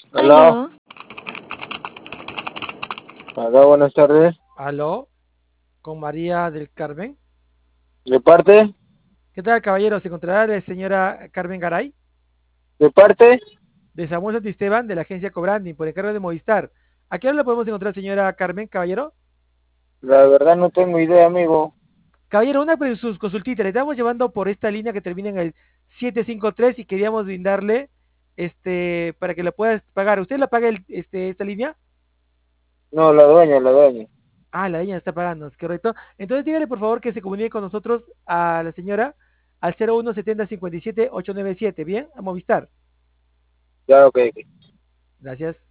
Aló, Aló, aló, buenas tardes. Aló, con María del Carmen. ¿De parte? ¿Qué tal, caballero? ¿Se encontrará la señora Carmen Garay? ¿De parte? De Samuel Santisteban, de la agencia Cobranding, por encargo de Movistar. ¿A qué hora la podemos encontrar, señora Carmen, caballero? La verdad no tengo idea, amigo. Caballero, una sus consultita. Le estamos llevando por esta línea que termina en el 753 y queríamos brindarle para que la puedas pagar. ¿Usted la paga esta línea? No, la dueña. Ah, la línea está pagando, es correcto. Entonces dígale por favor que se comunique con nosotros a la señora al 01 70 57 897, ¿bien? A Movistar. Ya, ok. Ok. Gracias.